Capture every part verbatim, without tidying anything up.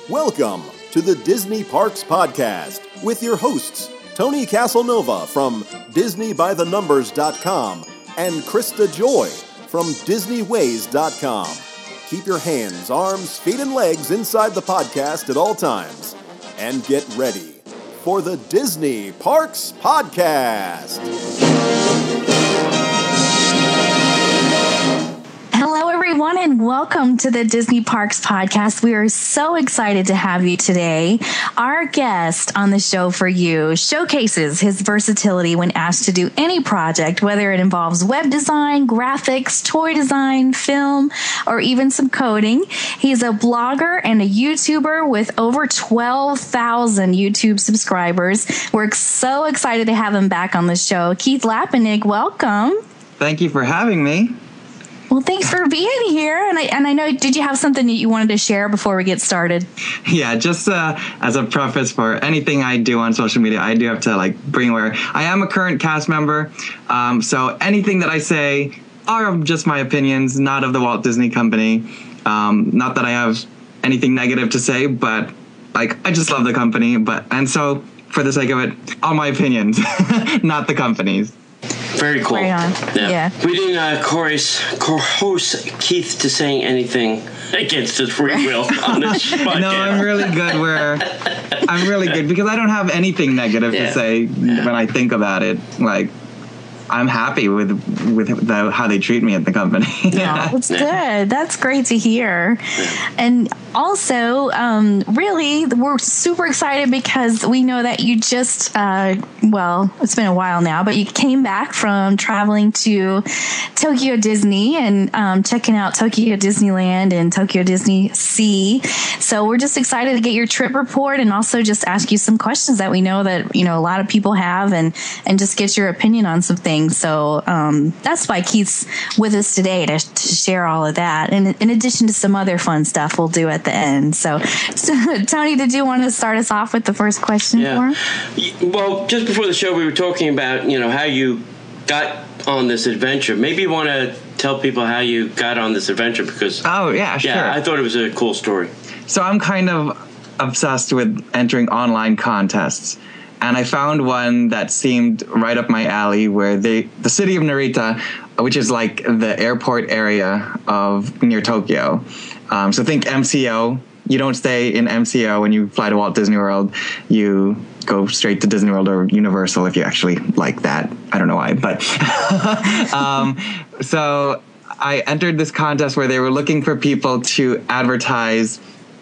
Welcome to the Disney Parks Podcast with your hosts, Tony Casanova from Disney By The Numbers dot com and Krista Joy from Disney Ways dot com. Keep your hands, arms, feet, and legs inside the podcast at all times. And get ready for the Disney Parks Podcast. Hello, everyone, and welcome to the Disney Parks Podcast. We are so excited to have you today. Our guest on the show for you showcases his versatility when asked to do any project, whether it involves web design, graphics, toy design, film, or even some coding. He's a blogger and a YouTuber with over twelve thousand YouTube subscribers. We're so excited to have him back on the show. Keith Lappenig, welcome. Thank you for having me. Well, thanks for being here. And I, and I know, did you have something that you wanted to share before we get started? Yeah, just uh, as a preface for anything I do on social media, I do have to like bring where I am a current cast member. Um, so anything that I say are just my opinions, not of the Walt Disney Company. Um, not that I have anything negative to say, but like I just love the company. But and so for the sake of it, all my opinions, not the company's. Very cool. Right on. Yeah. Yeah. We didn't uh, coerce, coerce Keith to saying anything against his free will on this podcast. No, I'm really good where I'm really good because I don't have anything negative Yeah. to say Yeah. when I think about it. Like, I'm happy with with the, how they treat me at the company. Yeah, that's good. That's great to hear. And also, um, really, we're super excited because we know that you just, uh, well, it's been a while now, but you came back from traveling to Tokyo Disney and um, checking out Tokyo Disneyland and Tokyo Disney Sea. So we're just excited to get your trip report and also just ask you some questions that we know that, you know, a lot of people have and, and just get your opinion on some things. So um, that's why Keith's with us today to, to share all of that. And in addition to some other fun stuff we'll do at the end. So, so Tony, did you want to start us off with the first question Yeah. for him? Well, just before the show, we were talking about, you know, how you got on this adventure. Maybe you want to tell people how you got on this adventure because, Oh, yeah, sure. yeah, I thought it was a cool story. So I'm kind of obsessed with entering online contests. And I found one that seemed right up my alley where they, the city of Narita, which is like the airport area of near Tokyo. Um, so think M C O. You don't stay in M C O when you fly to Walt Disney World. You go straight to Disney World or Universal if you actually like that. I don't know why, but um, so I entered this contest where they were looking for people to advertise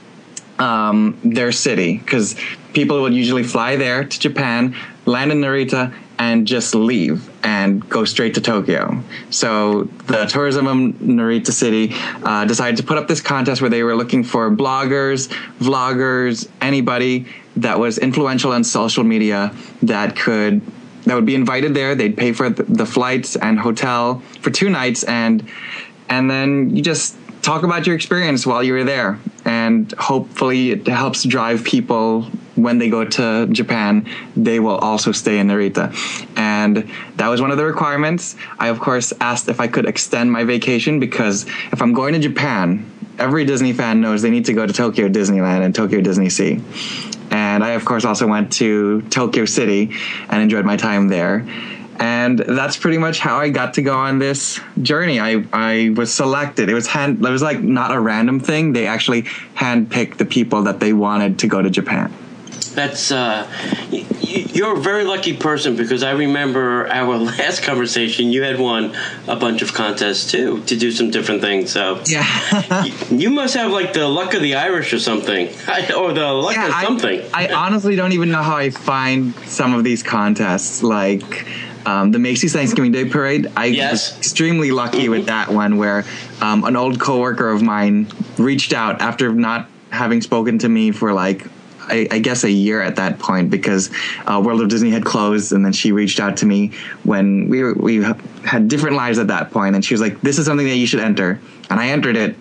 um, their city because people would usually fly there to Japan, land in Narita, and just leave and go straight to Tokyo. So the tourism of Narita City uh, decided to put up this contest where they were looking for bloggers, vloggers, anybody that was influential on social media that could that would be invited there. They'd pay for the flights and hotel for two nights, and and then you just talk about your experience while you were there, and hopefully it helps drive people when they go to Japan, they will also stay in Narita. And that was one of the requirements. I, of course, asked if I could extend my vacation because if I'm going to Japan, every Disney fan knows they need to go to Tokyo Disneyland and Tokyo Disney Sea. And I, of course, also went to Tokyo City and enjoyed my time there. And that's pretty much how I got to go on this journey. I, I was selected. It was hand. It was like not a random thing. They actually handpicked the people that they wanted to go to Japan. That's uh, y- you're a very lucky person because I remember our last conversation. You had won a bunch of contests too to do some different things. So Yeah. y- you must have like the luck of the Irish or something, or the luck Yeah, of I- something. I honestly don't even know how I find some of these contests. Like um, the Macy's Thanksgiving Day Parade. I Yes. was extremely lucky mm-hmm. with that one where um, an old coworker of mine reached out after not having spoken to me for like I, I guess a year at that point because uh, World of Disney had closed, and then she reached out to me when we were, we had different lives at that point, and she was like, "This is something that you should enter," and I entered it,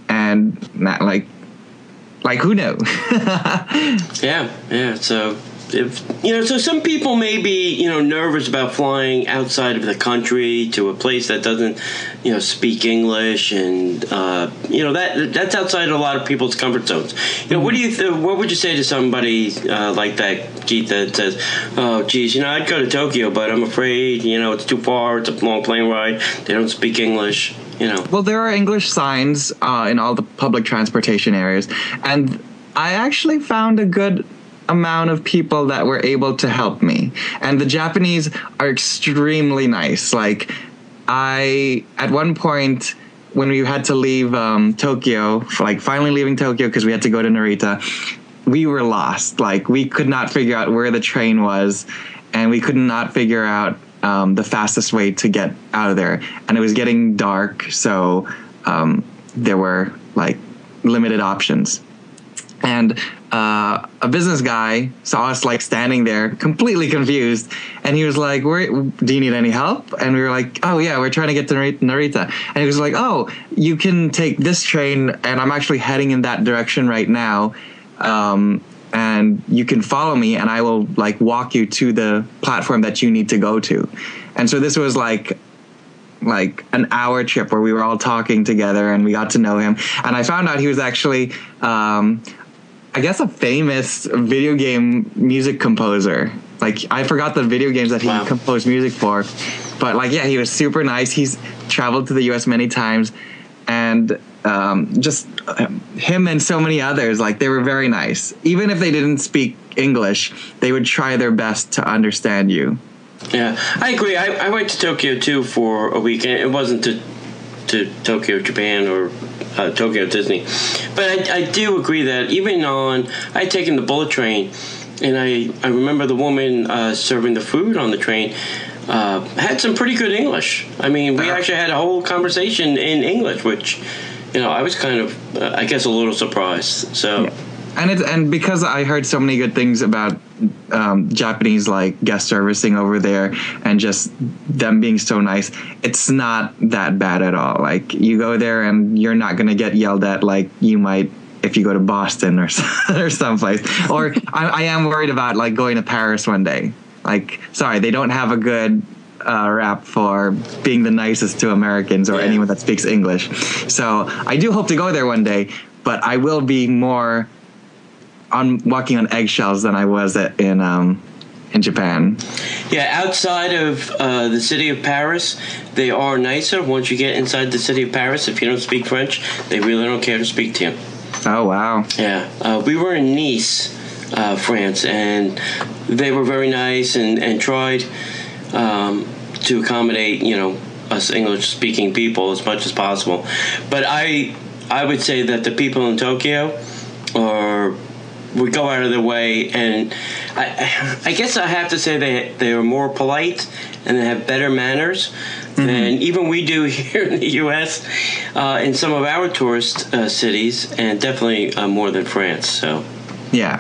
and not like like who knew? Yeah, yeah. So if you know, so some people may be, you know, nervous about flying outside of the country to a place that doesn't, you know, speak English, and uh, you know that that's outside a lot of people's comfort zones. You know, what do you th- what would you say to somebody uh, like that, Keith, that says, "Oh, geez, you know, I'd go to Tokyo, but I'm afraid, you know, it's too far. It's a long plane ride. They don't speak English." You know. Well, there are English signs uh, in all the public transportation areas, and I actually found a good amount of people that were able to help me. And the Japanese are extremely nice. Like, I, at one point, when we had to leave um, Tokyo, like finally leaving Tokyo because we had to go to Narita, we were lost. Like, we could not figure out where the train was, and we could not figure out um, the fastest way to get out of there. And it was getting dark, so um, there were, like, limited options. And uh, a business guy saw us like standing there completely confused. And he was like, Where, do you need any help? And we were like, oh, yeah, we're trying to get to Narita. And he was like, oh, you can take this train. And I'm actually heading in that direction right now. Um, and you can follow me and I will like walk you to the platform that you need to go to. And so this was like like an hour trip where we were all talking together and we got to know him. And I found out he was actually, um, I guess, a famous video game music composer. Like, I forgot the video games that he wow. composed music for. But, like, yeah, he was super nice. He's traveled to the U S many times. And um, just uh, him and so many others, like, they were very nice. Even if they didn't speak English, they would try their best to understand you. Yeah, I agree. I, I went to Tokyo, too, for a week. And it wasn't to, to Tokyo, Japan, or Uh, Tokyo Disney, but I, I do agree that even on I had taken the bullet train, and I, I remember the woman uh, serving the food on the train uh, had some pretty good English. I mean, we actually had a whole conversation in English, which, you know, I was kind of uh, I guess a little surprised. So. Yeah. And it's and because I heard so many good things about um, Japanese like guest servicing over there and just them being so nice, it's not that bad at all. Like, you go there and you're not going to get yelled at like you might if you go to Boston or or someplace. Or I, I am worried about like going to Paris one day. Like, sorry, they don't have a good uh, rap for being the nicest to Americans or yeah. anyone that speaks English. So I do hope to go there one day, but I will be more on walking on eggshells than I was at, in um, in Japan. Yeah, outside of uh, the city of Paris, they are nicer. Once you get inside the city of Paris, if you don't speak French, they really don't care to speak to you. Oh, wow. Yeah. Uh, we were in Nice, uh, France, and they were very nice and, and tried um, to accommodate, you know, us English-speaking people as much as possible. But I, I would say that the people in Tokyo are... would go out of their way, and I, I guess I have to say they they are more polite and they have better manners mm-hmm. than even we do here in the U S uh, in some of our tourist uh, cities, and definitely uh, more than France. So yeah,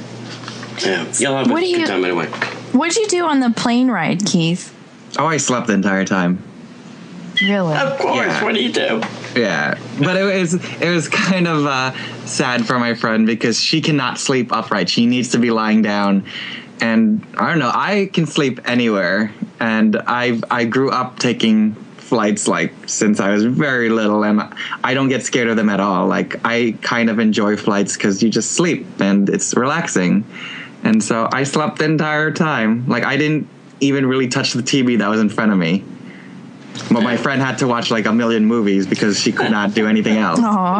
yeah, you'll have a good you, time anyway. What did you do on the plane ride, Keith? Oh, I slept the entire time. Really? Of course. Yeah. What do you do? Yeah, but it was it was kind of uh, sad for my friend because she cannot sleep upright. She needs to be lying down, and I don't know. I can sleep anywhere, and I I grew up taking flights like since I was very little, and I don't get scared of them at all. Like, I kind of enjoy flights because you just sleep and it's relaxing, and so I slept the entire time. Like, I didn't even really touch the T V that was in front of me. But my friend had to watch like a million movies because she could not do anything else. Aww.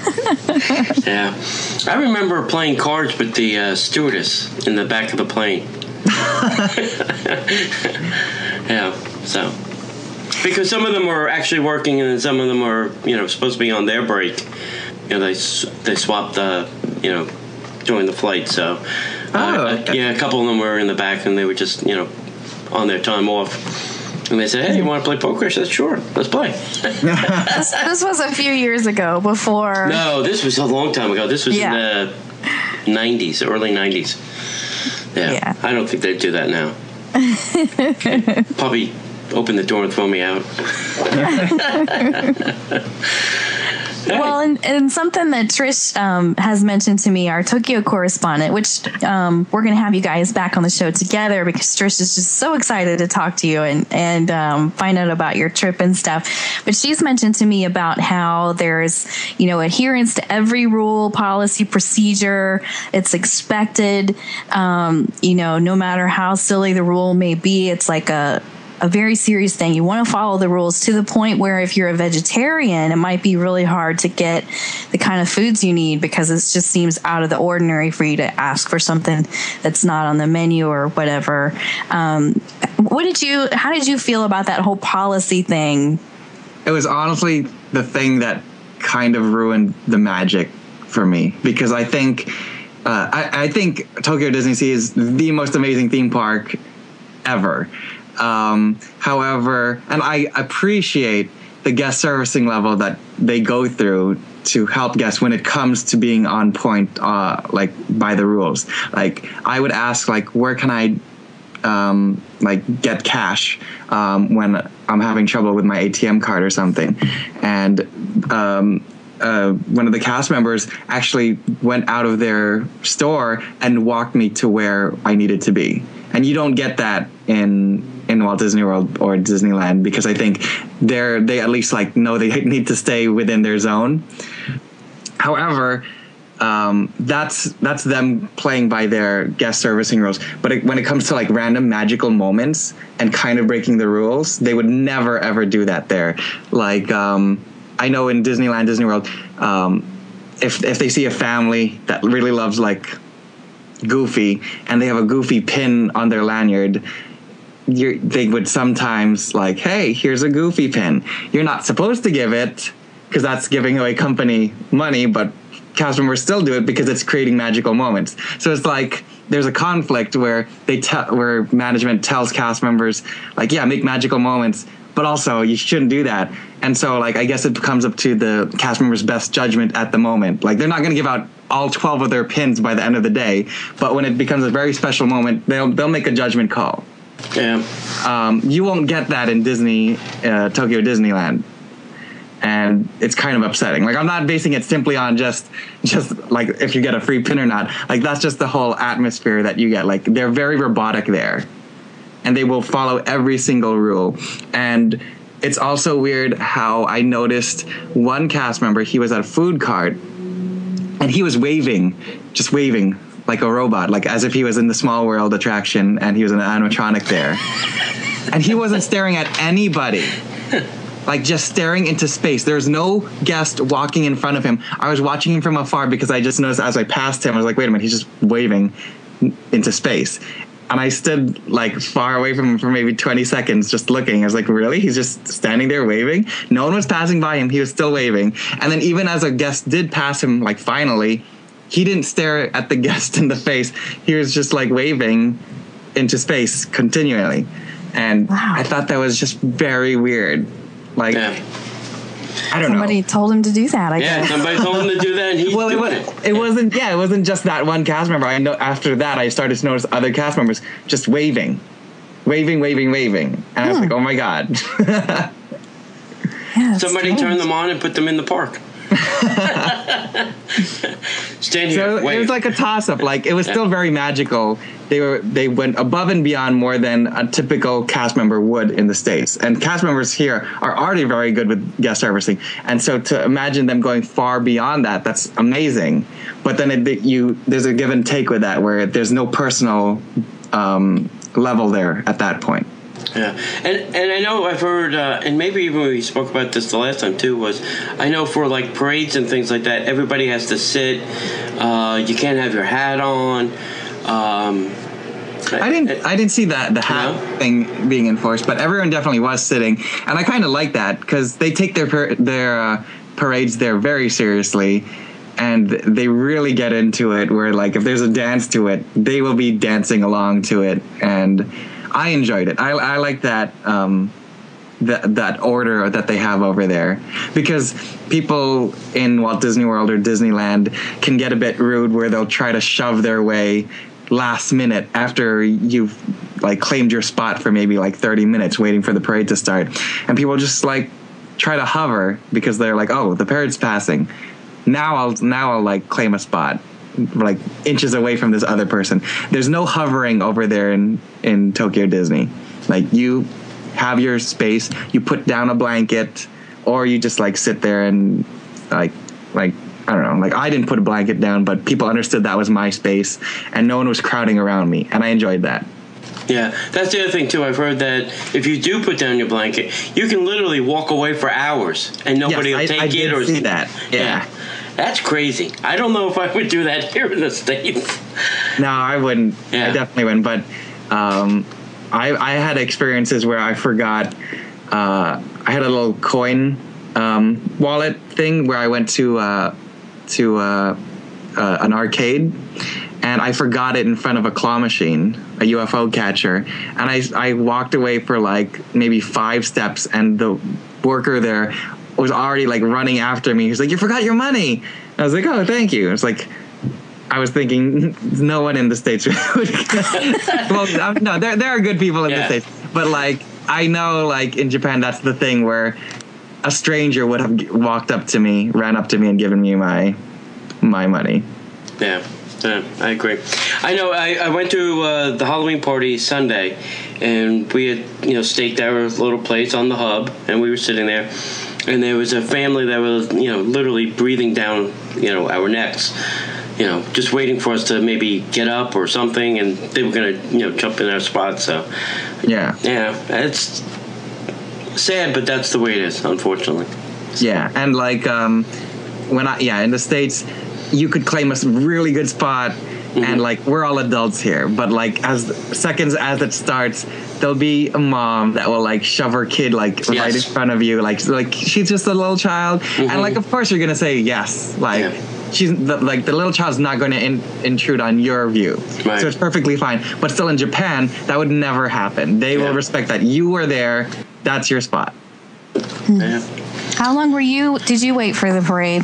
Yeah. I remember playing cards with the uh, stewardess in the back of the plane. Yeah, so. Because some of them were actually working and some of them were, you know, supposed to be on their break. You know, they they swapped, uh, you know, during the flight. So, uh, oh, okay. Yeah, a couple of them were in the back and they were just, you know, on their time off. And they said, hey, you want to play poker? I said, sure, let's play. this, this was a few years ago before. No, this was a long time ago. This was yeah. in the nineties, early nineties. Yeah. yeah. I don't think they'd do that now. Probably open the door and throw me out. Well, and, and something that Trish um, has mentioned to me, our Tokyo correspondent, which um, we're going to have you guys back on the show together because Trish is just so excited to talk to you and, and um, find out about your trip and stuff. But she's mentioned to me about how there's, you know, adherence to every rule, policy, procedure. It's expected, um, you know, no matter how silly the rule may be, it's like a a very serious thing. You want to follow the rules to the point where if you're a vegetarian, it might be really hard to get the kind of foods you need because it just seems out of the ordinary for you to ask for something that's not on the menu or whatever. Um, what did you, how did you feel about that whole policy thing? It was honestly the thing that kind of ruined the magic for me because I think, uh, I, I think Tokyo Disney Sea is the most amazing theme park ever. Um, however, and I appreciate the guest servicing level that they go through to help guests when it comes to being on point, uh, like by the rules. Like I would ask, like, where can I, um, like get cash, um, when I'm having trouble with my A T M card or something. And, um, Uh, one of the cast members actually went out of their store and walked me to where I needed to be. And you don't get that in in Walt Disney World or Disneyland because I think they're they at least like know they need to stay within their zone. However, um, that's that's them playing by their guest servicing rules. But it, when it comes to like random magical moments and kind of breaking the rules, they would never ever do that there. Like um, I know in Disneyland, Disney World, um, if if they see a family that really loves like Goofy and they have a Goofy pin on their lanyard, you're, they would sometimes like, hey, here's a Goofy pin. You're not supposed to give it because that's giving away company money, but cast members still do it because it's creating magical moments. So it's like there's a conflict where they tell where management tells cast members like, yeah, make magical moments, but also you shouldn't do that. And so like I guess it comes up to the cast members' best judgment at the moment. Like they're not going to give out all twelve of their pins by the end of the day, but when it becomes a very special moment, they'll they'll make a judgment call. Yeah. Um, you won't get that in Disney, uh, Tokyo Disneyland. And it's kind of upsetting. Like I'm not basing it simply on just, just like if you get a free pin or not. Like that's just the whole atmosphere that you get. Like they're very robotic there, and they will follow every single rule. And it's also weird how I noticed one cast member. He was at a food cart, and he was waving, just waving like a robot, like as if he was in the Small World attraction and he was an animatronic there. And he wasn't staring at anybody. Like just staring into space. There's no guest walking in front of him. I was watching him from afar because I just noticed as I passed him, I was like, wait a minute, he's just waving into space. And I stood like far away from him for maybe twenty seconds just looking. I was like, really? He's just standing there waving? No one was passing by him. He was still waving. And then even as a guest did pass him, like finally, he didn't stare at the guest in the face. He was just like waving into space continually. And wow. I thought that was just very weird. Like, yeah. I don't somebody know. Somebody told him to do that, I yeah, guess. Yeah, somebody told him to do that, and he's well, doing it, it. It wasn't, yeah, it wasn't just that one cast member. I know after that, I started to notice other cast members just waving. Waving, waving, waving. And hmm. I was like, oh my God. Yeah, somebody strange. turned them on and put them in the park. Stand here. So wait. It was like a toss-up. Like it was still very magical. They were they went above and beyond more than a typical cast member would in the States. And cast members here are already very good with guest servicing. And so to imagine them going far beyond that, that's amazing. But then it, you there's a give and take with that, where there's no personal um, level there at that point. Yeah, and and I know I've heard, uh, and maybe even we spoke about this the last time too, was I know for like parades and things like that, everybody has to sit. Uh, you can't have your hat on. Um, I didn't. I didn't see that the hat no? thing being enforced, but everyone definitely was sitting, and I kind of like that because they take their par- their uh, parades there very seriously, and they really get into it. Where like if there's a dance to it, they will be dancing along to it, and I enjoyed it. I, I like that um, that that order that they have over there, because people in Walt Disney World or Disneyland can get a bit rude where they'll try to shove their way last minute after you've like claimed your spot for maybe like thirty minutes waiting for the parade to start, and people just like try to hover because they're like, oh, the parade's passing. Now I'll now I'll like claim a spot, like inches away from this other person. There's no hovering over there in in Tokyo Disney. Like, you have your space, you put down a blanket, or you just like sit there and like like I don't know, like I didn't put a blanket down, but people understood that was my space and no one was crowding around me, and I enjoyed that. Yeah, that's the other thing too. I've heard that if you do put down your blanket, you can literally walk away for hours and nobody yes, will I, take I it did or see that. Yeah. yeah. That's crazy. I don't know if I would do that here in the States. No, I wouldn't. Yeah. I definitely wouldn't. But um, I, I had experiences where I forgot. Uh, I had a little coin um, wallet thing where I went to uh, to uh, uh, an arcade, and I forgot it in front of a claw machine, a U F O catcher, and I I walked away for like maybe five steps, and the worker there was already like running after me. He's like, "You forgot your money." I was like, "Oh, thank you." It's like, I was thinking no one in the States would. Well, no, there there are good people in yeah. the States, but like I know, like in Japan, that's the thing where a stranger would have walked up to me, ran up to me, and given me my my money. Yeah. Yeah, I agree. I know. I, I went to uh, the Halloween party Sunday, and we had you know staked our little place on the hub, and we were sitting there, and there was a family that was you know literally breathing down you know our necks, you know, just waiting for us to maybe get up or something, and they were gonna you know jump in our spot. So yeah, yeah, it's sad, but that's the way it is, unfortunately. Yeah, and like um, when I yeah in the States, you could claim a really good spot, mm-hmm. and like we're all adults here, but like as seconds as it starts, there'll be a mom that will like shove her kid like yes. right in front of you, like like she's just a little child, mm-hmm. and like of course you're gonna say yes, like yeah. she's the, like the little child's not going to in, intrude on your view, right. So it's perfectly fine. But still, in Japan, that would never happen. They yeah. will respect that you were there. That's your spot. Yeah. How long were you? Did you wait for the parade?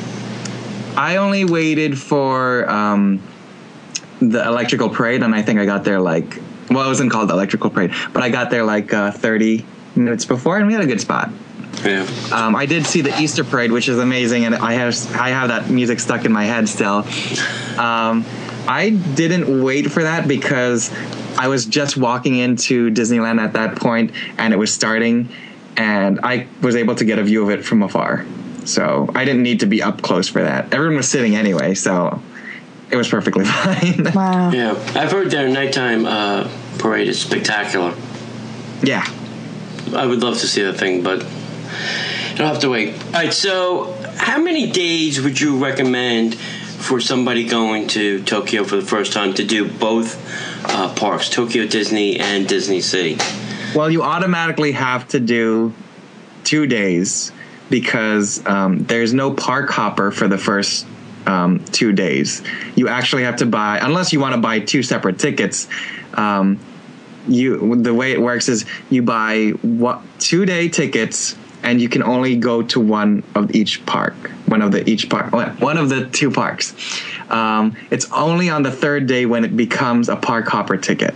I only waited for um, the electrical parade, and I think I got there like, well, it wasn't called the electrical parade, but I got there like uh, thirty minutes before, and we had a good spot. Yeah. Um, I did see the Easter parade, which is amazing, and I have I have that music stuck in my head still. Um, I didn't wait for that because I was just walking into Disneyland at that point, and it was starting, and I was able to get a view of it from afar. So I didn't need to be up close for that. Everyone was sitting anyway, so it was perfectly fine. Wow. Yeah, I've heard their nighttime uh, parade is spectacular. Yeah. I would love to see that thing, but you'll have to wait. All right, so how many days would you recommend for somebody going to Tokyo for the first time to do both uh, parks, Tokyo Disney and Disney Sea? Well, you automatically have to do two days because um, there's no park hopper for the first um, two days. You actually have to buy, unless you want to buy two separate tickets. Um, you the way it works is you buy what two day tickets, and you can only go to one of each park, one of the each park, one of the two parks. Um, it's only on the third day when it becomes a park hopper ticket.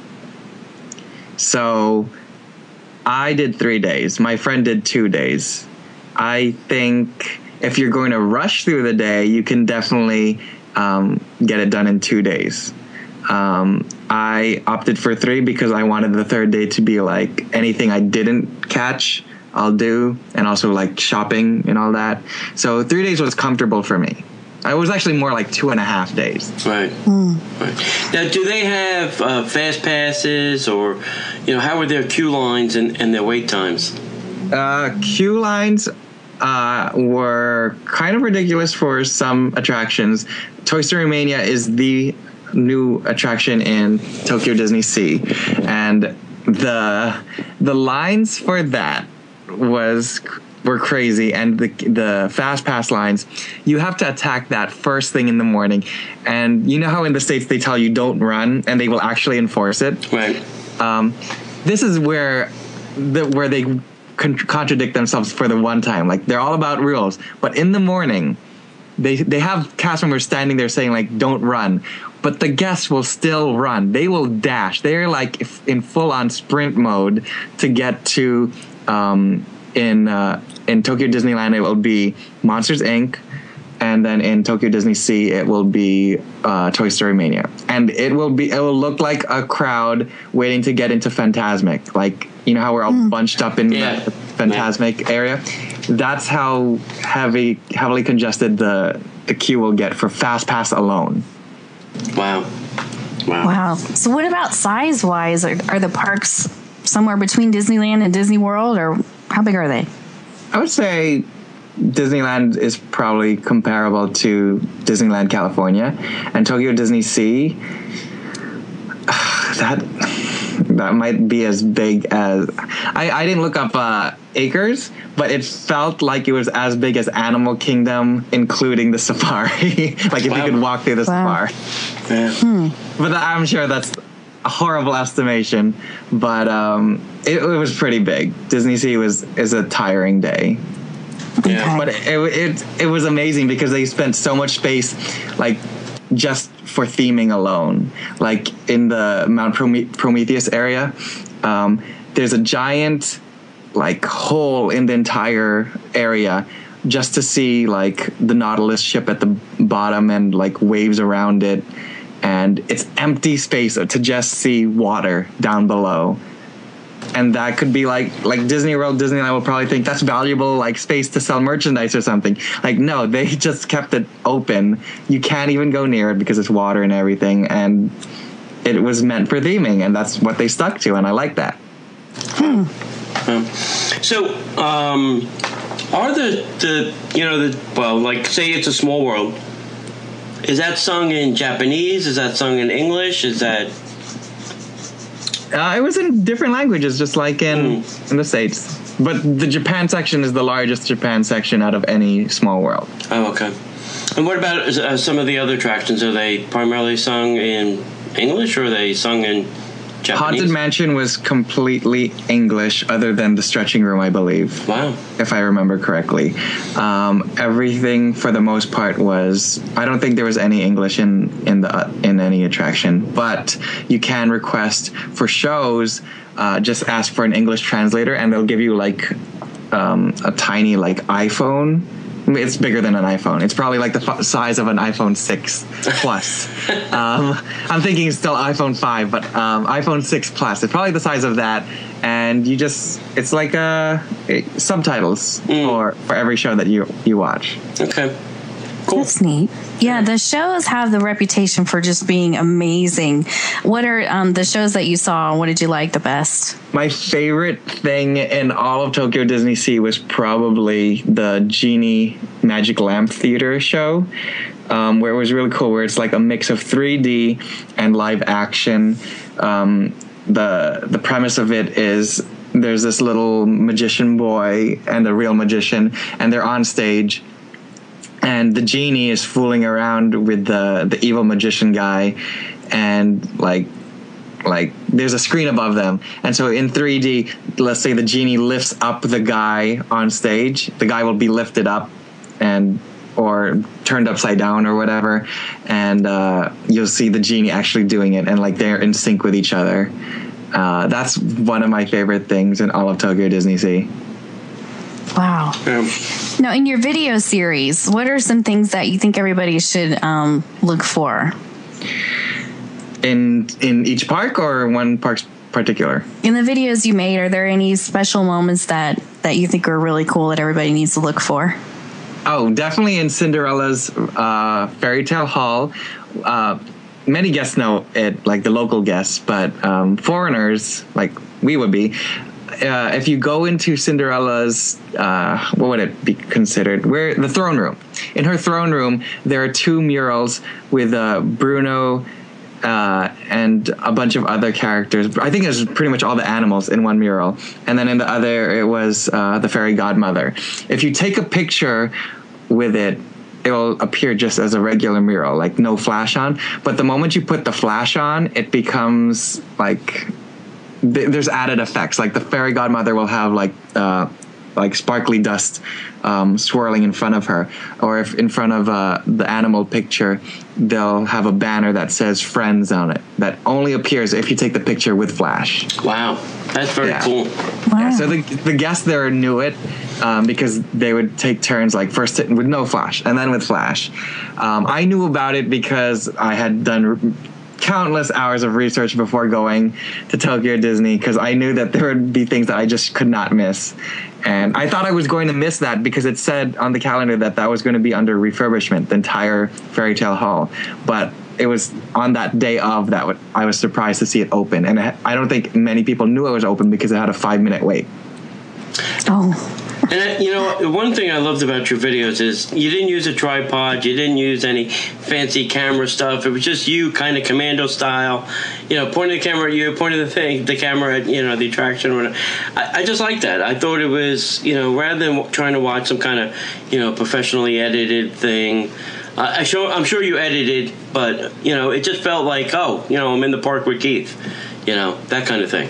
So I did three days. My friend did two days. I think if you're going to rush through the day, you can definitely um, get it done in two days. Um, I opted for three because I wanted the third day to be like anything I didn't catch, I'll do, and also like shopping and all that. So three days was comfortable for me. It was actually more like two and a half days. Right. Mm. Right. Now, do they have uh, fast passes, or you know, how are their queue lines and, and their wait times? Uh, queue lines uh, were kind of ridiculous for some attractions. Toy Story Mania is the new attraction in Tokyo Disney Sea, and the the lines for that was were crazy, and the the fast pass lines, you have to attack that first thing in the morning. And you know how in the States they tell you don't run, and they will actually enforce it. Right. Um, this is where the where they con- contradict themselves for the one time. Like, they're all about rules, but in the morning, they they have cast members standing there saying like don't run, but the guests will still run. They will dash. They're like in full on sprint mode to get to um, in uh, in Tokyo Disneyland, it will be Monsters Incorporated. And then in Tokyo Disney Sea, it will be uh, Toy Story Mania, and it will be it will look like a crowd waiting to get into Fantasmic, like you know how we're all mm. bunched up in yeah. the Fantasmic yeah. area. That's how heavy, heavily congested the the queue will get for Fast Pass alone. Wow, wow, wow. So, what about size wise? Are, are the parks somewhere between Disneyland and Disney World, or how big are they? I would say Disneyland is probably comparable to Disneyland California, and Tokyo Disney Sea, that that might be as big as I, I didn't look up uh, acres, but it felt like it was as big as Animal Kingdom, including the safari. Like if wow. you could walk through the wow. safari. Yeah. Hmm. But I'm sure that's a horrible estimation, but um, it, it was pretty big. Disney Sea was is a tiring day. Yeah. But it, it it was amazing because they spent so much space, like just for theming alone. Like in the Mount Prometheus area, um, there's a giant like hole in the entire area just to see like the Nautilus ship at the bottom and like waves around it, and it's empty space to just see water down below. And that could be like like Disney World, Disneyland will probably think that's valuable, like space to sell merchandise or something. Like, no, they just kept it open. You can't even go near it because it's water and everything. And it was meant for theming, and that's what they stuck to. And I like that. Hmm. Um, so, um, are the, the, you know, the, well, like, say it's a Small World. Is that sung in Japanese? Is that sung in English? Is that... Uh, it was in different languages, just like in, mm. in the States. But the Japan section is the largest Japan section out of any Small World. Oh, okay. And what about uh, some of the other attractions? Are they primarily sung in English, or are they sung in Japanese? Haunted Mansion was completely English, other than the stretching room, I believe. Wow. If I remember correctly. Um, everything, for the most part, was... I don't think there was any English in, in, the, uh, in any attraction. But you can request for shows, uh, just ask for an English translator, and they'll give you, like, um, a tiny, like, iPhone... It's bigger than an iPhone. It's probably like the f- size of an iPhone six Plus. um, I'm thinking it's still iPhone five, but um, iPhone six Plus. It's probably the size of that. And you just, it's like uh, it, subtitles mm. for, for every show that you, you watch. Okay. Cool. That's neat. Yeah, the shows have the reputation for just being amazing. What are um, the shows that you saw? What did you like the best? My favorite thing in all of Tokyo Disney Sea was probably the Genie Magic Lamp Theater show, um, where it was really cool, where it's like a mix of three D and live action. Um, the the premise of it is there's this little magician boy and a real magician, and they're on stage. And the genie is fooling around with the, the evil magician guy, and like like there's a screen above them. And so in three D, let's say the genie lifts up the guy on stage, the guy will be lifted up and or turned upside down or whatever, and uh, you'll see the genie actually doing it, and like they're in sync with each other. Uh, that's one of my favorite things in all of Tokyo Disney Sea. Wow. Um, now, in your video series, what are some things that you think everybody should um, look for? In in each park, or one park particular? In the videos you made, are there any special moments that, that you think are really cool that everybody needs to look for? Oh, definitely in Cinderella's uh, Fairy Tale Hall. Uh, many guests know it, like the local guests, but um, foreigners, like we would be, Uh, if you go into Cinderella's, uh, what would it be considered? Where the throne room. In her throne room, there are two murals with uh, Bruno uh, and a bunch of other characters. I think it was pretty much all the animals in one mural. And then in the other, it was uh, the fairy godmother. If you take a picture with it, it will appear just as a regular mural, like no flash on. But the moment you put the flash on, it becomes like... there's added effects. Like the fairy godmother will have like uh, like sparkly dust um, swirling in front of her. Or if in front of uh, the animal picture, they'll have a banner that says friends on it that only appears if you take the picture with flash. Wow, that's very yeah. cool. Wow. Yeah, so the, the guests there knew it um, because they would take turns, like first with no flash and then with flash. Um, I knew about it because I had done countless hours of research before going to Tokyo Disney, because I knew that there would be things that I just could not miss. And I thought I was going to miss that because it said on the calendar that that was going to be under refurbishment, the entire Fairy Tale Hall. But it was on that day of that w- I was surprised to see it open. And I don't think many people knew it was open because it had a five-minute wait. Oh. And, I, you know, one thing I loved about your videos is you didn't use a tripod. You didn't use any fancy camera stuff. It was just you kind of commando style, you know, pointing the camera at you, pointing the thing, the camera at, you know, the attraction or whatever. I, I just like that. I thought it was, you know, rather than trying to watch some kind of, you know, professionally edited thing. Uh, I show, I'm sure you edited, but, you know, it just felt like, oh, you know, I'm in the park with Keith, you know, that kind of thing.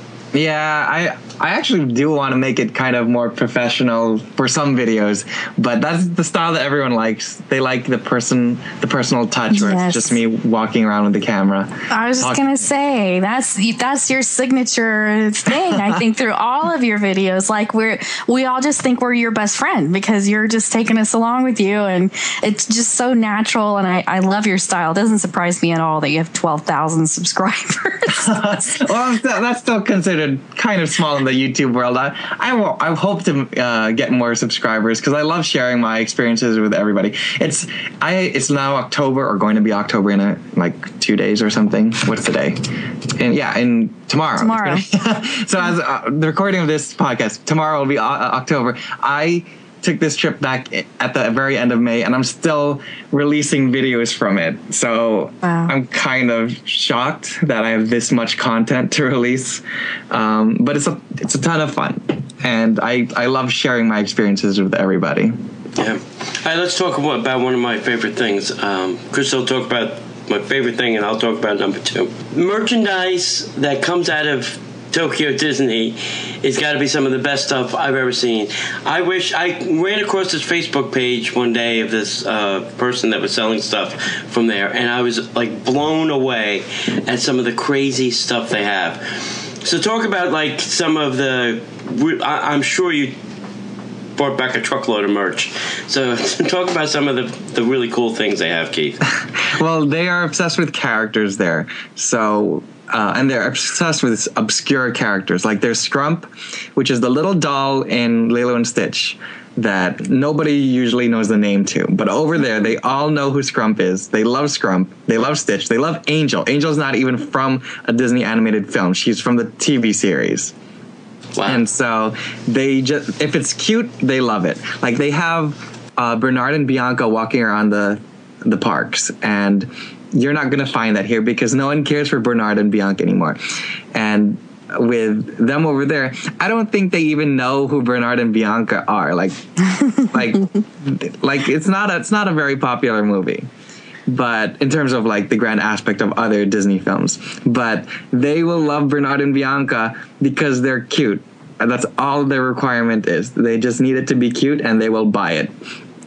Yeah, I I actually do want to make it kind of more professional for some videos, but that's the style that everyone likes. They like the person, the personal touch, where Yes. it's just me walking around with the camera. I was just Talk- gonna say that's that's your signature thing. I think through all of your videos, like we're we all just think we're your best friend because you're just taking us along with you, and it's just so natural. And I, I love your style. It doesn't surprise me at all that you have twelve thousand subscribers. Well, I'm still, that's still considered kind of small in the YouTube world. I I, will, I hope to uh, get more subscribers because I love sharing my experiences with everybody. It's I it's now October, or going to be October in a, like two days or something. What's the day? And yeah, in tomorrow. Tomorrow. So as uh, the recording of this podcast, tomorrow will be uh, October. I took this trip back at the very end of May, and I'm still releasing videos from it. So Wow. I'm kind of shocked that I have this much content to release. Um, but it's a it's a ton of fun, and I I love sharing my experiences with everybody. Yeah. All right, let's talk about one of my favorite things. Um, Chris will talk about my favorite thing, and I'll talk about number two. Merchandise that comes out of Tokyo Disney has got to be some of the best stuff I've ever seen. I wish I ran across this Facebook page one day of this uh, person that was selling stuff from there, and I was like blown away at some of the crazy stuff they have. So talk about like some of the. I, I'm sure you brought back a truckload of merch. So talk about some of the, the really cool things they have, Keith. Well, they are obsessed with characters there. So. Uh, and they're obsessed with obscure characters. Like there's Scrump, which is the little doll in Lilo and Stitch that nobody usually knows the name to. But over there, they all know who Scrump is. They love Scrump. They love Stitch. They love Angel. Angel's not even from a Disney animated film. She's from the T V series. Wow. And so they just, if it's cute, they love it. Like they have uh, Bernard and Bianca walking around the the parks, and you're not going to find that here because no one cares for Bernard and Bianca anymore. And with them over there, I don't think they even know who Bernard and Bianca are. Like, like, like it's not a, it's not a very popular movie, but in terms of like the grand aspect of other Disney films, but they will love Bernard and Bianca because they're cute. And that's all their requirement is. They just need it to be cute, and they will buy it.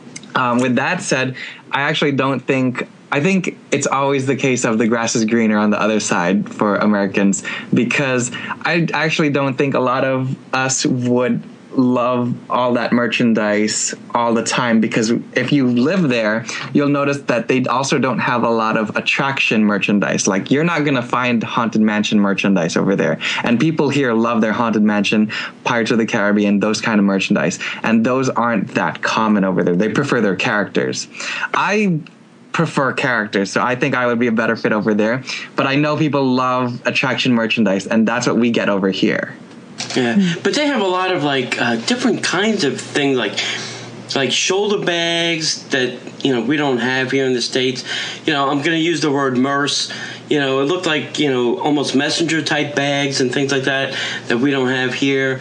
Um, with that said, I actually don't think, I think it's always the case of the grass is greener on the other side for Americans, because I actually don't think a lot of us would love all that merchandise all the time, because if you live there, you'll notice that they also don't have a lot of attraction merchandise. Like you're not going to find Haunted Mansion merchandise over there. And people here love their Haunted Mansion, Pirates of the Caribbean, those kind of merchandise. And those aren't that common over there. They prefer their characters. I prefer characters, so I think I would be a better fit over there. But I know people love attraction merchandise, and that's what we get over here. Yeah, but they have a lot of like uh, different kinds of things, like like shoulder bags that you know we don't have here in the States. You know, I'm going to use the word merce. You know, it looked like you know almost messenger type bags and things like that that we don't have here.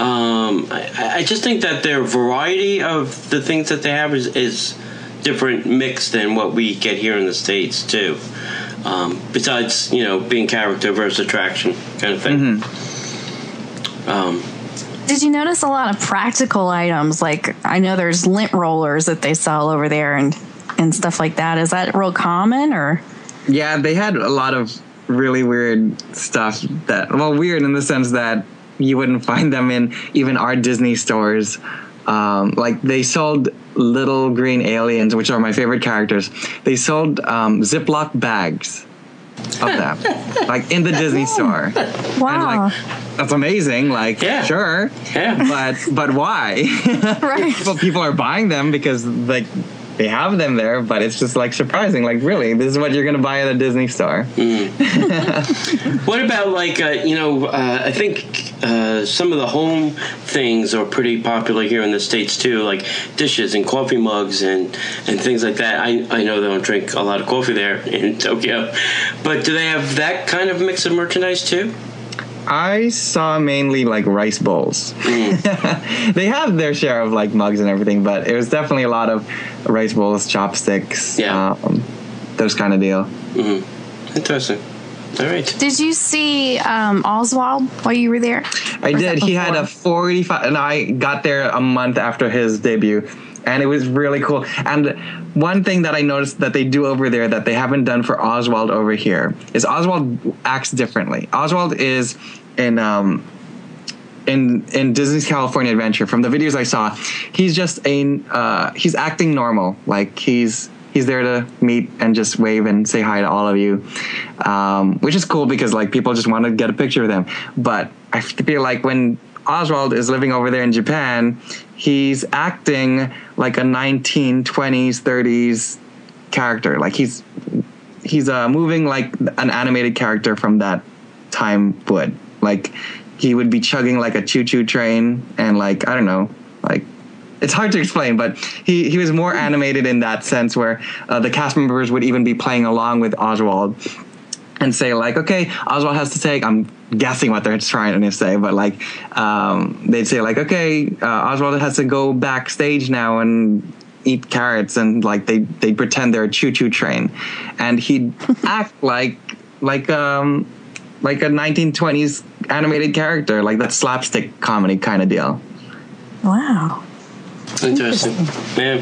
Um, I, I just think that their variety of the things that they have is, is different mix than what we get here in the States too. Um, besides, you know, being character versus attraction kind of thing. Mm-hmm. Um, did you notice a lot of practical items? Like, I know there's lint rollers that they sell over there and, and stuff like that. Is that real common, or? Yeah, they had a lot of really weird stuff that, well, weird in the sense that you wouldn't find them in even our Disney stores. Um, like, they sold little green aliens, which are my favorite characters. They sold um, Ziploc bags of them, like in the Disney store. Wow. And like, that's amazing. Like, yeah. sure. Yeah. But but why? Right. people, people are buying them because like they have them there, but it's just like surprising. Like, really, this is what you're going to buy at a Disney store. Mm. What about like, uh, you know, uh, I think uh, some of the home things are pretty popular here in the States too, like dishes and coffee mugs and, and things like that. I, I know they don't drink a lot of coffee there in Tokyo, but do they have that kind of mix of merchandise too? I saw mainly like rice bowls. Mm. They have their share of like mugs and everything, but it was definitely a lot of rice bowls, chopsticks, yeah. um, those kind of deal. Mm-hmm. Interesting. All right. Did you see um, Oswald while you were there? I did. He had a forty-five, and I got there a month after his debut, and it was really cool. And one thing that I noticed that they do over there that they haven't done for Oswald over here is Oswald acts differently. Oswald is in um, in in Disney's California Adventure. From the videos I saw, he's just a uh, he's acting normal, like he's. He's there to meet and just wave and say hi to all of you, um, which is cool because like people just want to get a picture with him. But I feel like when Oswald is living over there in Japan, he's acting like a nineteen twenties, thirties character. Like he's he's uh, moving like an animated character from that time would. Like he would be chugging like a choo-choo train and like, I don't know, like. It's hard to explain, but he, he was more animated in that sense where uh, the cast members would even be playing along with Oswald and say like, okay, Oswald has to take, I'm guessing what they're trying to say, but like um, they'd say like, okay, uh, Oswald has to go backstage now and eat carrots, and like they they pretend they're a choo-choo train, and he'd act like like um like a nineteen twenties animated character, like that slapstick comedy kind of deal. Wow. Interesting. Yeah.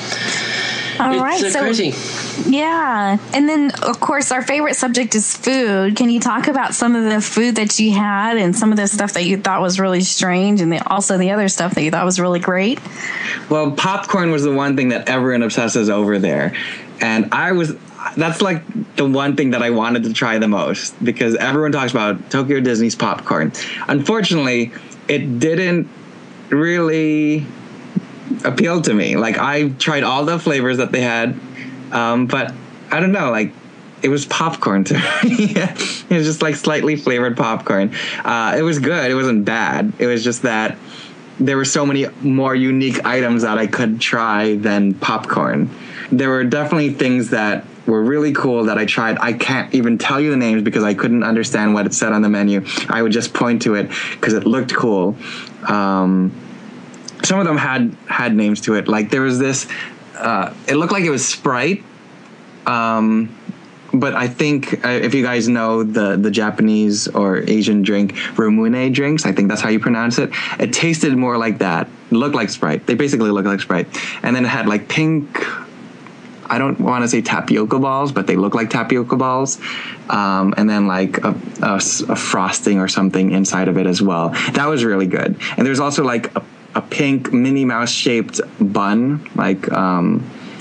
All it's right. Uh, so crazy. Yeah. And then, of course, our favorite subject is food. Can you talk about some of the food that you had and some of the stuff that you thought was really strange, and the, also the other stuff that you thought was really great? Well, popcorn was the one thing that everyone obsesses over there. And I was... That's like the one thing that I wanted to try the most because everyone talks about Tokyo Disney's popcorn. Unfortunately, it didn't really... appealed to me. Like I tried all the flavors that they had, um, but I don't know, like it was popcorn to me. It was just like slightly flavored popcorn. Uh, it was good. It wasn't bad. It was just that there were so many more unique items that I could try than popcorn. There were definitely things that were really cool that I tried. I can't even tell you the names because I couldn't understand what it said on the menu. I would just point to it because it looked cool. Um, Some of them had, had names to it. Like there was this, uh, it looked like it was Sprite. Um, but I think uh, if you guys know the, the Japanese or Asian drink, Ramune drinks, I think that's how you pronounce it. It tasted more like that. It looked like Sprite. They basically look like Sprite. And then it had like pink, I don't want to say tapioca balls, but they look like tapioca balls. Um, and then like a, a, a frosting or something inside of it as well. That was really good. And there's also like a a pink Minnie Mouse shaped bun, like um,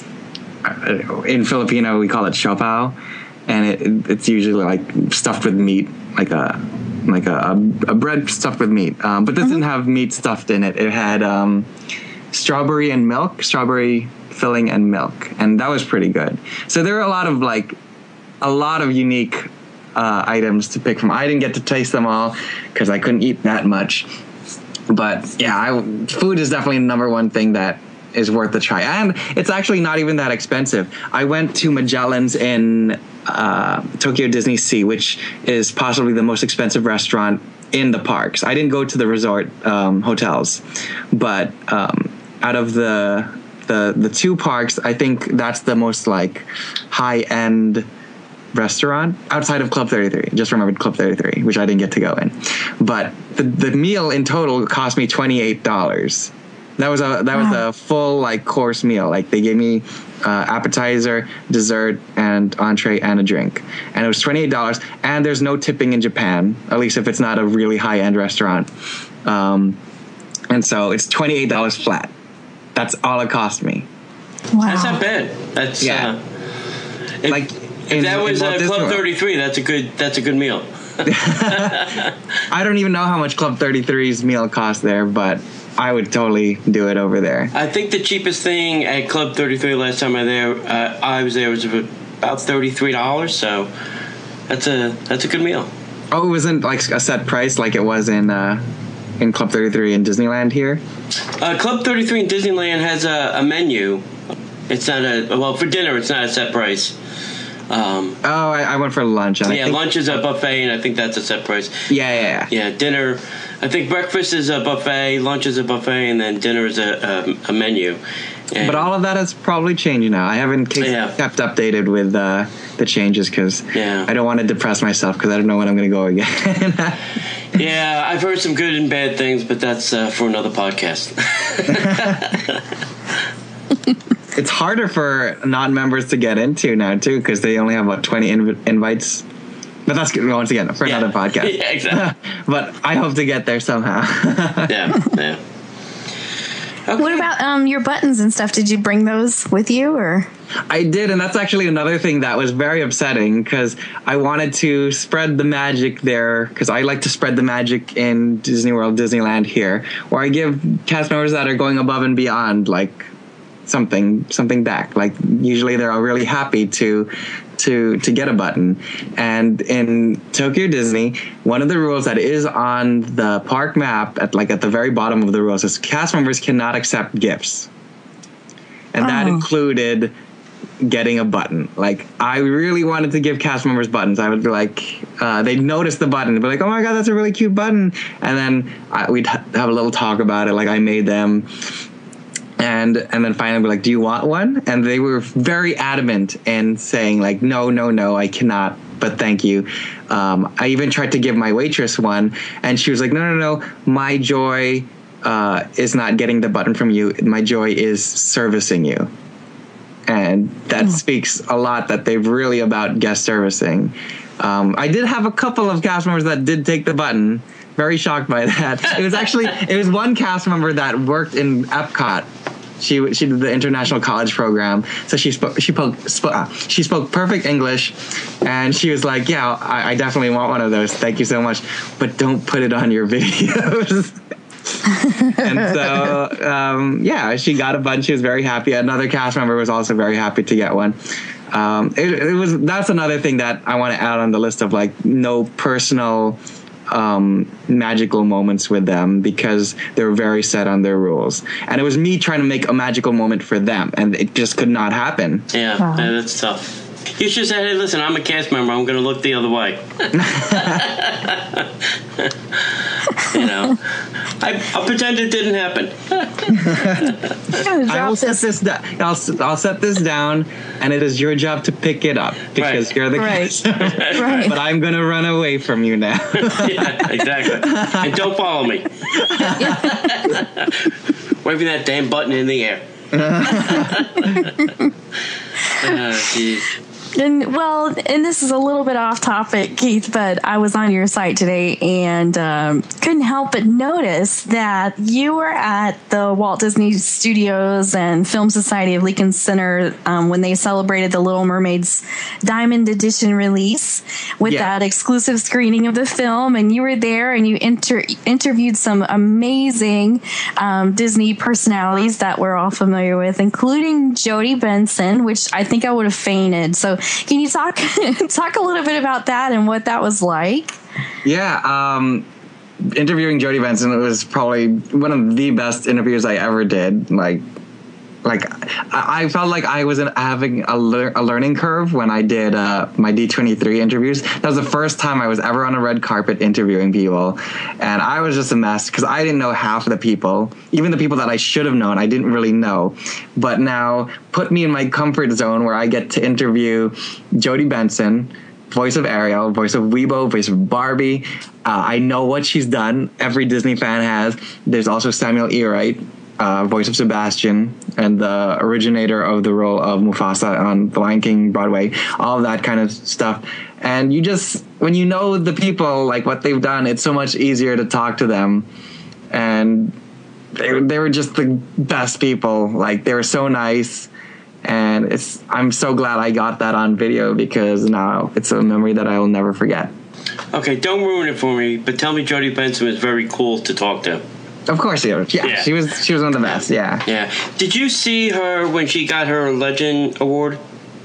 in Filipino we call it siopao, and it, it's usually like stuffed with meat, like a like a, a bread stuffed with meat. Um, but this mm-hmm. didn't have meat stuffed in it. It had um, strawberry and milk, strawberry filling and milk, and that was pretty good. So there are a lot of like a lot of unique uh, items to pick from. I didn't get to taste them all because I couldn't eat that much. But yeah, I, food is definitely the number one thing that is worth a try. And it's actually not even that expensive. I went to Magellan's in uh, Tokyo Disney Sea, which is possibly the most expensive restaurant in the parks. I didn't go to the resort um, hotels. But um, out of the, the the two parks, I think that's the most like high-end restaurant outside of Club thirty-three. Just remembered Club thirty-three, which I didn't get to go in. but the, the meal in total cost me twenty-eight dollars. That was a that was Wow. a full like course meal. Like they gave me uh, appetizer, dessert, and entree and a drink, and it was twenty-eight dollars. And there's no tipping in Japan, at least if it's not a really high end restaurant. Um, and so it's twenty-eight dollars flat. That's all it cost me. Wow. That's not bad. That's Yeah. uh, if, Like if in- that in was Walt uh, Disney Club World. thirty-three. That's a good. That's a good meal. I don't even know how much Club thirty-three's meal cost there, but I would totally do it over there. I think the cheapest thing at Club thirty-three last time I there, uh, I was there was about thirty-three dollars. So that's a that's a good meal. Oh, it wasn't like a set price like it was in uh, in Club thirty-three in Disneyland here? Uh, Club thirty-three in Disneyland has a, a menu. It's not a well for dinner. It's not a set price. Um, Oh, I, I went for lunch. And I yeah, think, lunch is a buffet, and I think that's a set price. Yeah, yeah, yeah. Yeah, dinner. I think breakfast is a buffet, lunch is a buffet, and then dinner is a a, a menu. And But all of that has probably changed now. I haven't kept, Yeah. kept updated with uh, the changes because Yeah. I don't want to depress myself because I don't know when I'm going to go again. yeah, I've heard some good and bad things, but that's uh, for another podcast. It's harder for non-members to get into now too because they only have about twenty inv- invites. But that's good, once again for Yeah. another podcast. Yeah, exactly. But I hope to get there somehow. yeah, yeah. Okay. What about um your buttons and stuff? Did you bring those with you, or? I did, and that's actually another thing that was very upsetting because I wanted to spread the magic there because I like to spread the magic in Disney World, Disneyland here, where I give cast members that are going above and beyond like something something back. Like usually they're all really happy to to to get a button. And in Tokyo Disney, one of the rules that is on the park map at like at the very bottom of the rules is cast members cannot accept gifts. And that Oh. included getting a button. Like I really wanted to give cast members buttons. I would be like, uh, they'd notice the button, they'd be like, "Oh my god, that's a really cute button!" And then I, we'd ha- have a little talk about it. Like I made them, and and then finally be like, "Do you want one?" And they were very adamant in saying like, "No, no, no, I cannot. But thank you." Um, I even tried to give my waitress one, and she was like, "No, no, no, my joy uh, is not getting the button from you. My joy is servicing you." And that speaks a lot that they're really about guest servicing. Um, I did have a couple of cast members that did take the button. Very shocked by that. It was actually, it was one cast member that worked in Epcot. She she did the international college program, so she spoke she spoke sp- uh, she spoke perfect English, and she was like, "Yeah, I, I definitely want one of those. Thank you so much, but don't put it on your videos." And so, um, yeah, she got a bunch. She was very happy. Another cast member was also very happy to get one. Um, it, it was that's another thing that I want to add on the list of like no personal um, magical moments with them because they were very set on their rules. And it was me trying to make a magical moment for them, and it just could not happen. Yeah, Wow. yeah, that's tough. You should say, "Hey, listen, I'm a cast member. I'm going to look the other way." You know, I, I'll pretend it didn't happen. I'm gonna I drop will set this. this down. I'll, s- I'll set this down, and it is your job to pick it up because Right. you're the Right. cast member. Right. But I'm gonna run away from you now. Yeah, exactly. And don't follow me. Waving that damn button in the air. Oh, geez. And well, and this is a little bit off topic, Keith, but I was on your site today and um, couldn't help but notice that you were at the Walt Disney Studios and Film Society of Lincoln Center um, when they celebrated the Little Mermaid's Diamond Edition release with Yeah. that exclusive screening of the film. And you were there and you inter- interviewed some amazing um, Disney personalities that we're all familiar with, including Jodie Benson, which I think I would have fainted. So can you talk talk a little bit about that and what that was like? Yeah, um, interviewing Jodie Benson was probably one of the best interviews I ever did. Like, like I, I felt like I was in, having a, lear, a learning curve when I did uh, my D twenty-three interviews. That was the first time I was ever on a red carpet interviewing people, and I was just a mess because I didn't know half of the people, even the people that I should have known. I didn't really know, but now put me in my comfort zone where I get to interview Jodie Benson, voice of Ariel, voice of Weibo, voice of Barbie. Uh, I know what she's done. Every Disney fan has. There's also Samuel E. Wright, uh, voice of Sebastian, and the originator of the role of Mufasa on The Lion King Broadway. All of that kind of stuff. And you just, when you know the people, like what they've done, it's so much easier to talk to them. And they, they were just the best people. Like, they were so nice. And it's I'm so glad I got that on video, because now it's a memory that I will never forget. Okay, don't ruin it for me, but tell me Jodie Benson was very cool to talk to. Of course, yeah. yeah, yeah. She was she was one of the best, yeah. Yeah. Did you see her when she got her Legend Award?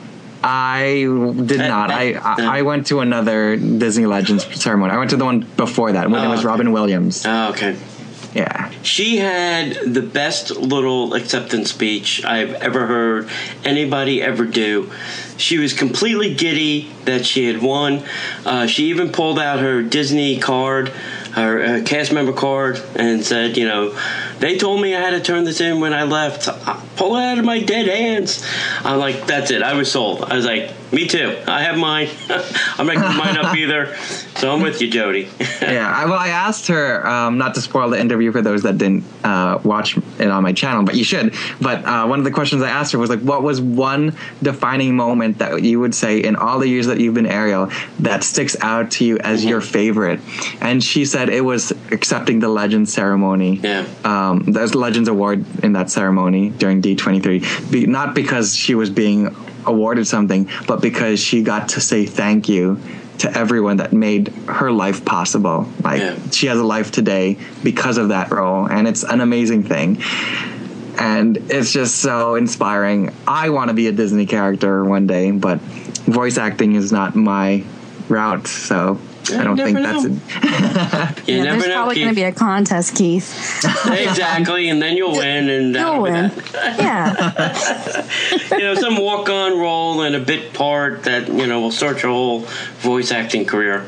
I did not. I, I I went to another Disney Legends ceremony. I went to the one before that, when oh, it was okay. Robin Williams. Oh, okay. Yeah. She had the best little acceptance speech I've ever heard anybody ever do. She was completely giddy that she had won. Uh, she even pulled out her Disney card, her uh, cast member card, and said, you know, they told me I had to turn this in when I left. I pull it out of my dead hands. I'm like, that's it. I was sold. I was like, me too. I have mine. I'm not giving mine up either. So I'm with you, Jodie. yeah. I, well, I asked her, um, not to spoil the interview for those that didn't uh, watch it on my channel, but you should. But uh, one of the questions I asked her was like, what was one defining moment that you would say in all the years that you've been Ariel that sticks out to you as mm-hmm. your favorite? And she said it was accepting the Legends ceremony. Yeah. Um, there's Legends Award in that ceremony during D twenty-three. Be, not because she was being awarded something, but because she got to say thank you to everyone that made her life possible. Like, yeah. she has a life today because of that role, and it's an amazing thing. And it's just so inspiring. I want to be a Disney character one day, but voice acting is not my route, so I don't think know. that's it. you yeah, never there's know, probably going to be a contest, Keith. Exactly, and then you'll win, and you'll win. Yeah. You know, some walk-on role and a bit part that, you know, will start your whole voice acting career.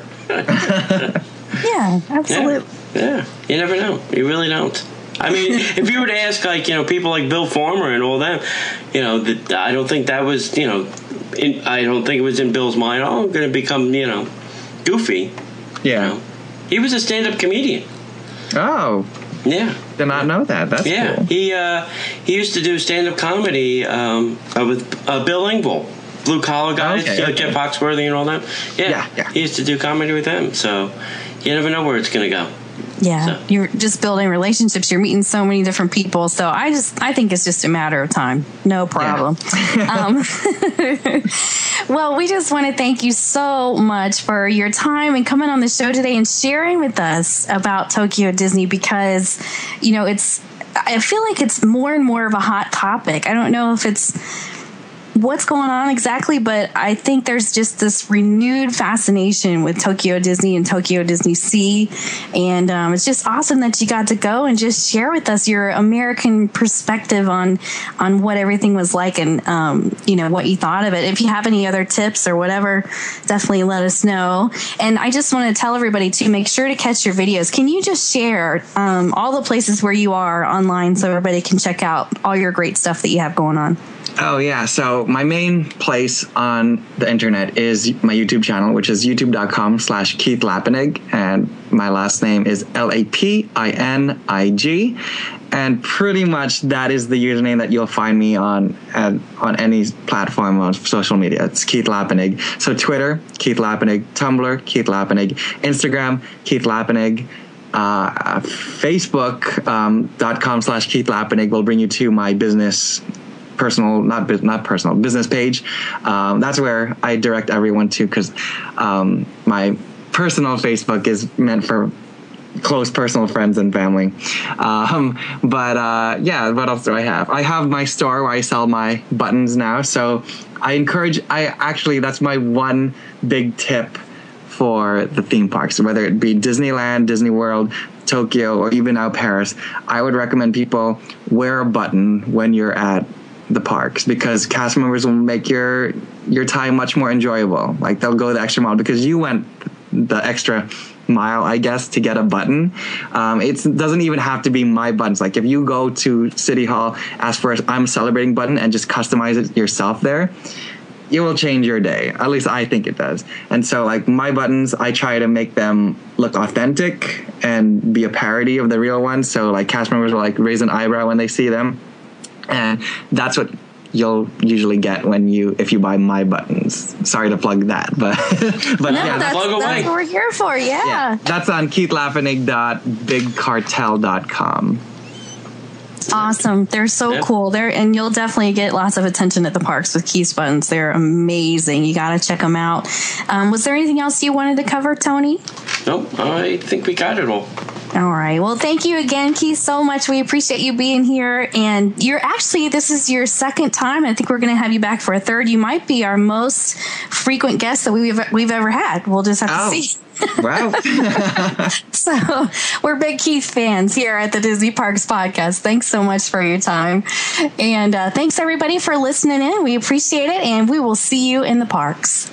Yeah, absolutely. Yeah. yeah, you never know. You really don't. I mean, if you were to ask, like, you know, people like Bill Farmer and all that, you know, that I don't think that was, you know, in, I don't think it was in Bill's mind, oh, I'm going to become, you know, Goofy. Yeah. You know? He was a stand-up comedian. Oh. Yeah. Did not know that. That's yeah. cool. He, uh, he used to do stand-up comedy um, uh, with uh, Bill Engvall. Blue Collar Guys, okay, okay. Jeff Foxworthy and all that. Yeah. yeah, yeah. He used to do comedy with them. So you never know where it's going to go. Yeah, so. You're just building relationships. You're meeting so many different people. So I just, I think it's just a matter of time. No problem. Yeah. um, well, we just want to thank you so much for your time and coming on the show today and sharing with us about Tokyo Disney, because, you know, it's, I feel like it's more and more of a hot topic. I don't know if it's what's going on exactly, but I think there's just this renewed fascination with Tokyo Disney and Tokyo Disney Sea, and um, it's just awesome that you got to go and just share with us your American perspective on on what everything was like, and um, you know, what you thought of it. If you have any other tips or whatever, definitely let us know. And I just want to tell everybody to make sure to catch your videos. Can you just share um, all the places where you are online so everybody can check out all your great stuff that you have going on? Oh, yeah. So my main place on the internet is my YouTube channel, which is youtube.com slash Keith Lapinig. And my last name is L A P I N I G. And pretty much that is the username that you'll find me on uh, on any platform on social media. It's Keith Lapinig. So Twitter, Keith Lapinig. Tumblr, Keith Lapinig. Instagram, Keith Lapinig. Uh, Facebook um, dot com slash Keith Lapinig will bring you to my business personal, not not personal, business page. Um, that's where I direct everyone to, because um, my personal Facebook is meant for close personal friends and family. Um, but uh, yeah, what else do I have? I have my store where I sell my buttons now. So I encourage, I actually, that's my one big tip for the theme parks, whether it be Disneyland, Disney World, Tokyo, or even now Paris. I would recommend people wear a button when you're at the parks, because cast members will make your your time much more enjoyable. Like, they'll go the extra mile because you went the extra mile, I guess, to get a button. Um, it doesn't even have to be my buttons. Like, if you go to City Hall, ask for a I'm Celebrating button and just customize it yourself there, it will change your day. At least I think it does. And so like my buttons, I try to make them look authentic and be a parody of the real ones. So like cast members will like raise an eyebrow when they see them. And that's what you'll usually get when you if you buy my buttons. Sorry to plug that, but but no, yeah, that's, plug that's away. what we're here for. Yeah, yeah, that's on keith laffenig dot big cartel dot com. awesome. They're so Yep. cool. They're and you'll definitely get lots of attention at the parks with Keith's buttons. They're amazing. You got to check them out. Um, was there anything else you wanted to cover, Tony? Nope, I think we got it all. All right. Well, thank you again, Keith, so much. We appreciate you being here. And you're actually, this is your second time. I think we're going to have you back for a third. You might be our most frequent guest that we've we've ever had. We'll just have Oh. to see. Wow. So we're big Keith fans here at the Disney Parks Podcast. Thanks so much for your time. And uh, thanks, everybody, for listening in. We appreciate it. And we will see you in the parks.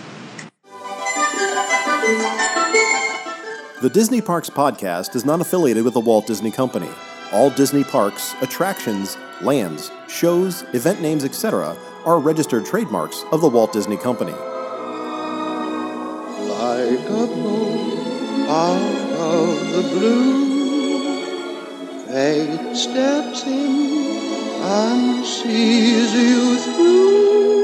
The Disney Parks Podcast is not affiliated with the Walt Disney Company. All Disney parks, attractions, lands, shows, event names, et cetera are registered trademarks of the Walt Disney Company. Like a bolt out of the blue, fate steps in and sees you through.